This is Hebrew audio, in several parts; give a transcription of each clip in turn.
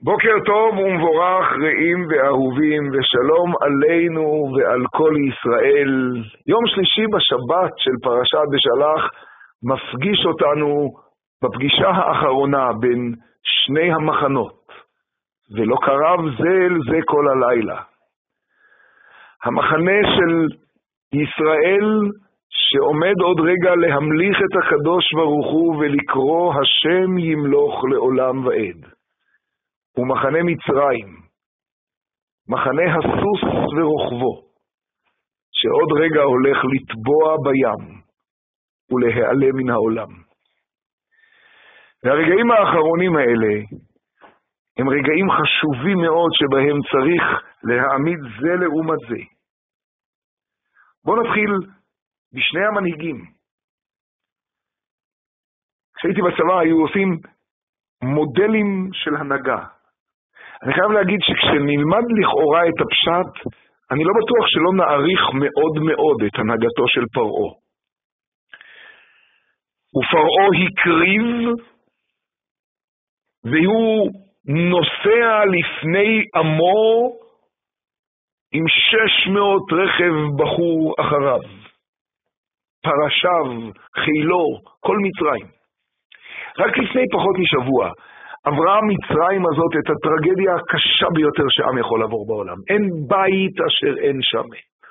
בוקר טוב ומבורך רעים ואהובים ושלום עלינו ועל כל ישראל. יום שלישי בשבת של פרשת בשלח מפגיש אותנו בפגישה האחרונה בין שני המחנות, ולא קרב זה אל זה כל הלילה. המחנה של ישראל שעומד עוד רגע להמליך את הקדוש ברוך הוא ולקרוא השם ימלוך לעולם ועד. ומחנה מצרים, מחנה הסוס ורוכבו, שעוד רגע הולך לטבוע בים ולהיעלם מן העולם. והרגעים האחרונים האלה הם רגעים חשובים מאוד שבהם צריך להעמיד זה לעומת זה. בואו נתחיל בשני המנהיגים. כשהייתי בצבא היו עושים מודלים של הנהגה. אני חייב להגיד שכשנלמד לכאורה את הפשט, אני לא בטוח שלא נעריך מאוד מאוד את הנהגתו של פרעה. ופרעה הקריב, והוא נוסע לפני עמו עם 600 רכב בחור אחריו. פרשיו, חילו, כל מצרים. רק לפני פחות משבוע, עברה מצרים הזאת את הטרגדיה הקשה ביותר שעם יכול לעבור בעולם. אין בית אשר אין שם.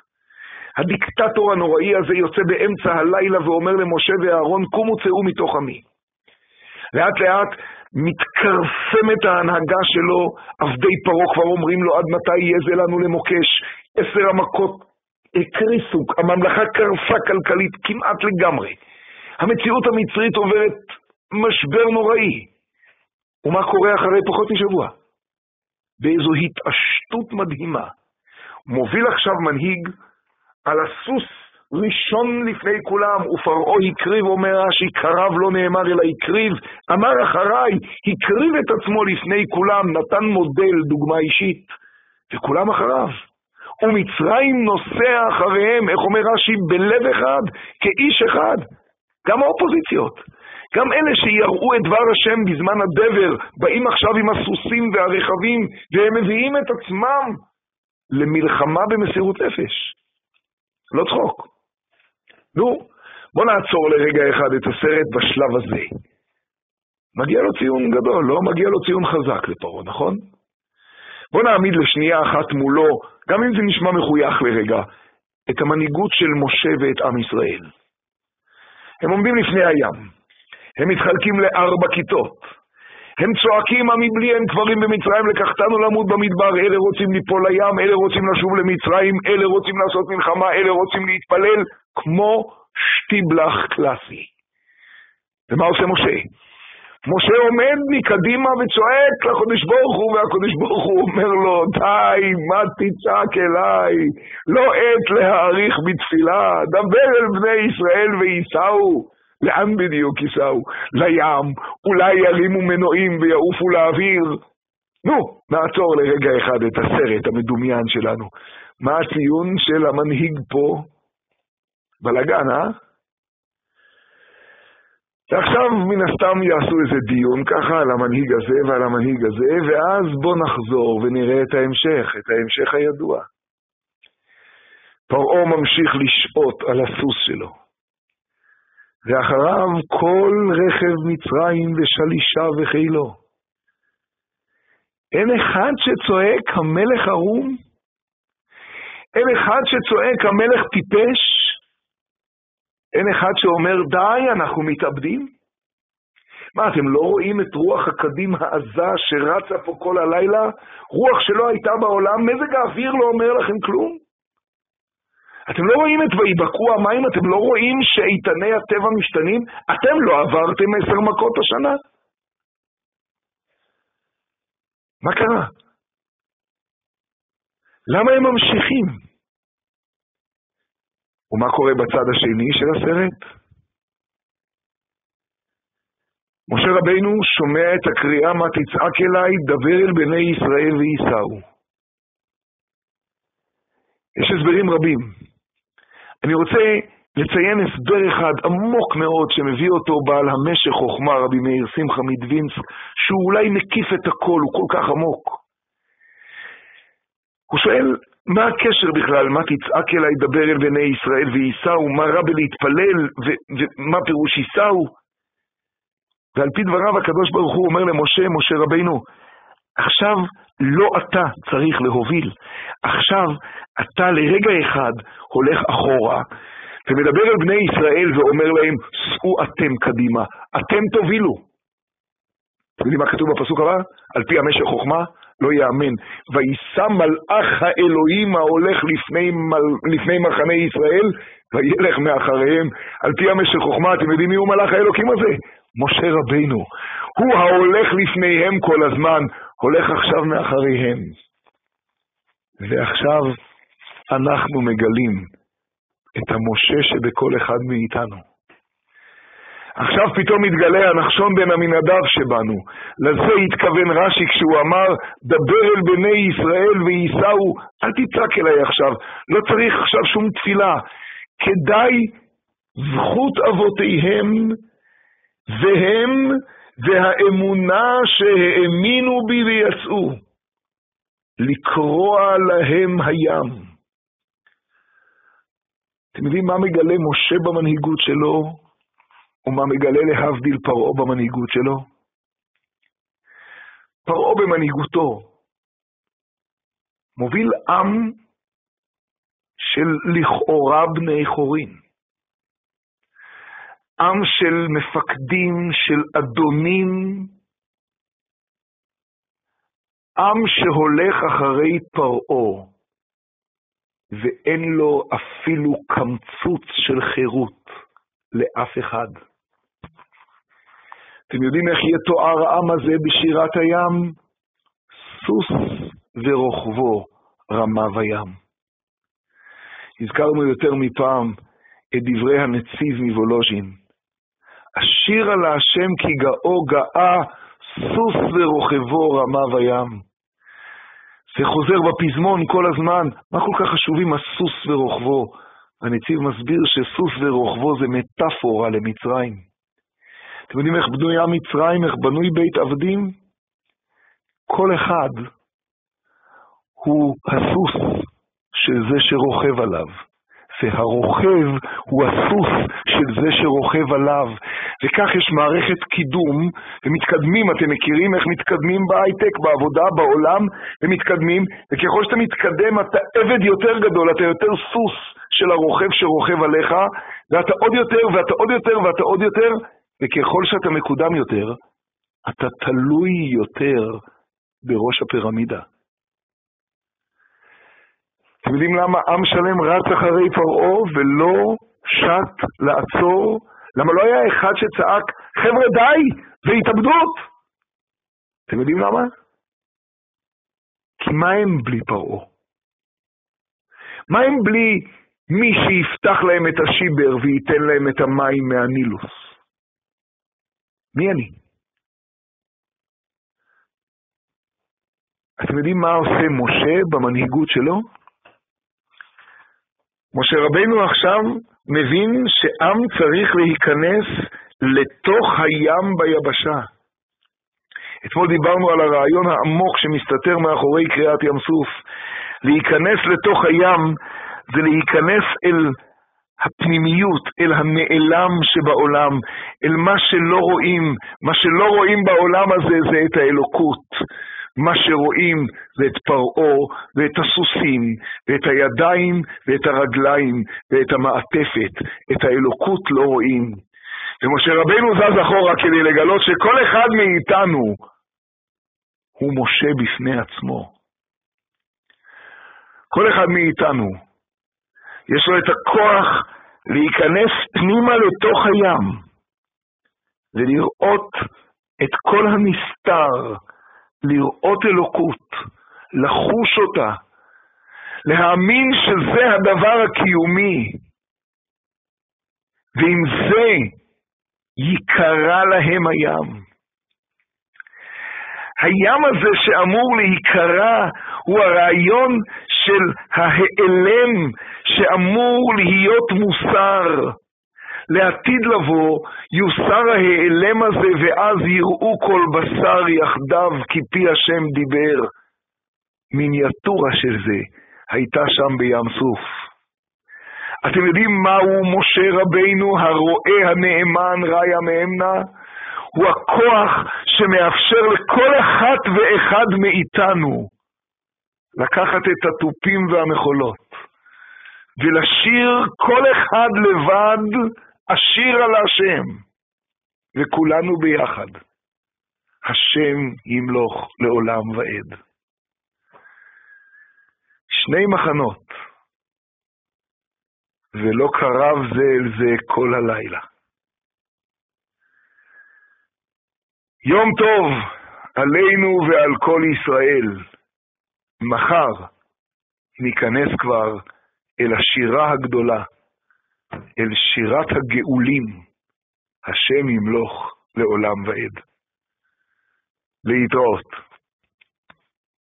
הדיקטטור הנוראי הזה יוצא באמצע הלילה ואומר למשה ואהרון, קומו צאו מתוך עמי. לאט לאט מתקרפמת ההנהגה שלו, עבדי פרעה כבר אומרים לו, עד מתי יהיה זה לנו למוקש? 10 המכות הקריסו, הממלכה קרפה כלכלית כמעט לגמרי. המציאות המצרית עוברת משבר נוראי. ומה קורה אחרי פחות משבוע? באיזו התעשתות מדהימה. מוביל עכשיו מנהיג על הסוס ראשון לפני כולם, ופרעה הקריב, אומר רש"י, קרב לא נאמר אלא הקריב, אמר אחריי, הקריב את עצמו לפני כולם, נתן מודל, דוגמה אישית, וכולם אחריו. ומצרים נוסע אחריהם, איך אומר רש"י, בלב אחד, כאיש אחד. גם האופוזיציות, גם אלה שיראו את דבר השם בזמן הדבר, באים עכשיו עם הסוסים והרכבים, והם מביאים את עצמם למלחמה במסירות נפש. לא צחוק. נו, בוא נעצור לרגע אחד את הסרט בשלב הזה. מגיע לו ציון גדול, לא מגיע לו ציון חזק לפרעה, נכון? בוא נעמיד לשנייה אחת מולו, גם אם זה נשמע מחוייך לרגע, את המנהיגות של משה ואת עם ישראל. הם עומדים לפני הים. הם מתחלקים ל4 כיתות. הם צועקים, מבלי אין קברים במצרים, לקחתנו למות במדבר, אלה רוצים ליפול לים, אלה רוצים לשוב למצרים, אלה רוצים לעשות מלחמה, אלה רוצים להתפלל, כמו שטיבלח קלאסי. ומה עושה משה? משה עומד מקדימה וצועק לקדוש ברוך הוא, והקדוש ברוך הוא אומר לו, די, מה תצעק אליי? לא עת להאריך בתפילה, דבר אל בני ישראל וייסעו. לאן בדיוק ייסעו? לים, אולי ירימו מנועים ויעופו לאוויר. נו, נעצור לרגע אחד את הסרט המדומיין שלנו. מה הציון של המנהיג פה? בלגן, ועכשיו מן הסתם יעשו איזה דיון ככה על המנהיג הזה ועל המנהיג הזה, ואז בוא נחזור ונראה את ההמשך הידוע. פרעה ממשיך לשפוט על הסוס שלו. ואחריו כל רכב מצרים ושלישה וחילו. אין אחד שצועק המלך ערום? אין אחד שצועק המלך טיפש? אין אחד שאומר די, אנחנו מתאבדים? מה, אתם לא רואים את רוח הקדים העזה שרצה פה כל הלילה? רוח שלא הייתה בעולם, מזג האוויר לא אומר לכם כלום? אתם לא רואים את ויבקעו המים? אתם לא רואים שאיתני הטבע משתנים? אתם לא עברתם 10 מכות השנה? מה קרה? למה הם ממשיכים? ומה קורה בצד השני של הסרט? משה רבינו שומע את הקריאה, מה תצעק אליי, דבר אל בני ישראל וייסעו. יש הסברים רבים. אני רוצה לציין הסבר אחד עמוק מאוד שמביא אותו בעל המשך חוכמה רבי מאיר שמחה מדווינסק, שהוא אולי מקיף את הכל, הוא כל כך עמוק. הוא שואל, מה הקשר בכלל? מה תצעק אליי דבר אל בני ישראל וייסעו? מה רע בלהתפלל ומה פירוש ייסעו? ועל פי דבריו הקדוש ברוך הוא אומר למשה, משה רבינו, עכשיו לא אתה צריך להוביל, עכשיו אתה לרגע אחד הולך אחורה ומדבר אל בני ישראל ואומר להם, סעו אתם קדימה, אתם תובילו. אתם יודעים מה כתוב בפסוק הבא? על פי המשך חוכמה, לא יאמן. ויסע מלאך האלוהים ההולך לפני מחנה ישראל, וילך מאחריהם. על פי המשך חוכמה, אתם יודעים מי הוא מלאך האלוקים הזה? משה רבינו. הוא ההולך לפניהם כל הזמן, הולך עכשיו מאחריהם. ועכשיו אנחנו מגלים את המשה שבכל אחד מאיתנו. עכשיו פתאום מתגלה הנחשון בן עמינדב שבנו. לזה התכוון רש"י כשהוא אמר, דבר אל בני ישראל וייסעו, אל תצעק אליי עכשיו, לא צריך עכשיו שום תפילה. כדאי זכות אבותיהם והם והאמונה שהאמינו בי ויצאו, לקרוע להם הים. אתם יודעים מה מגלה משה במנהיגות שלו? ומה מגלה להבדיל פרעה במנהיגות שלו? פרעה במנהיגותו מוביל עם של לכאורה בני חורין. עם של מפקדים, של אדונים. עם שהולך אחרי פרעה ואין לו אפילו קמצוץ של חירות לאף אחד. אתם יודעים איך יתואר העם הזה בשירת הים? סוס ורוכבו רמה וים. הזכרנו יותר מפעם את דברי הנציב מוולוז'ין. השיר על השם כי גאו גאה, סוס ורוכבו רמה וים. זה חוזר בפזמון כל הזמן. מה כל כך חשובים הסוס ורוכבו? הנציב מסביר שסוס ורוכבו זה מטאפורה למצרים. אתם יודעים איך בנויה מצרים, איך בנוי בית עבדים? כל אחד הוא הסוס של זה שרוכב עליו, והרוכב הוא הסוס של זה שרוכב עליו, וכך יש מערכת קידום, ומתקדמים, אתם מכירים איך מתקדמים בהייטק, בעבודה, בעולם, ומתקדמים, וככל שאתה מתקדם אתה עבד יותר גדול, אתה יותר סוס של הרוכב שרוכב עליך, ואתה עוד יותר, ואתה עוד יותר, ואתה עוד יותר, וככל שאתה מקודם יותר, אתה תלוי יותר בראש הפירמידה. אתם יודעים למה עם שלם רץ אחרי פרעה ולא שט לעצור? למה לא היה אחד שצעק, חבר'ה די, זה התאבדות? אתם יודעים למה? כי מה הם בלי פרעה? מה הם בלי מי שיפתח להם את השיבר וייתן להם את המים מהנילוס? מי אני? אתם יודעים מה עושה משה במנהיגות שלו? משה רבינו עכשיו מבין שעם צריך להיכנס לתוך הים ביבשה. אתמול דיברנו על הרעיון העמוק שמסתתר מאחורי קריאת ים סוף. להיכנס לתוך הים זה להיכנס אל הפנימיות, אל הנעלם שבעולם, אל מה שלא רואים. מה שלא רואים בעולם הזה זה את האלוקות. מה שרואים זה את פרעה ואת הסוסים ואת הידיים ואת הרגליים ואת המעטפת. את האלוקות לא רואים. ומשה רבינו זז אחורה כדי לגלות שכל אחד מאיתנו הוא משה בפני עצמו. כל אחד מאיתנו יש לו את הכוח להיכנס פנימה לתוך הים ולראות את כל הנסתר, לראות אלוקות, לחוש אותה, להאמין שזה הדבר הקיומי, ועם זה יקרא להם הים. הים הזה שאמור להיקרא הוא הרעיון של ההיעלם שאמור להיות מוסר. לעתיד לבוא יוסר ההיעלם הזה, ואז יראו כל בשר יחדיו כי פי השם דיבר. מיניאטורה של זה הייתה שם בים סוף. אתם יודעים מהו משה רבינו הרועה הנאמן ראיה מאמנה? הוא הכוח שמאפשר לכל אחד ואחד מאיתנו לקחת את הטופים והמחולות ולשיר כל אחד לבד השיר על השם, וכולנו ביחד השם ימלוך לעולם ועד. שני מחנות, ולא קרב זה אל זה כל הלילה. יום טוב עלינו ועל כל ישראל. מחר ניכנס כבר אל השירה הגדולה, אל שירת הגאולים, השם ימלוך לעולם ועד. להתראות.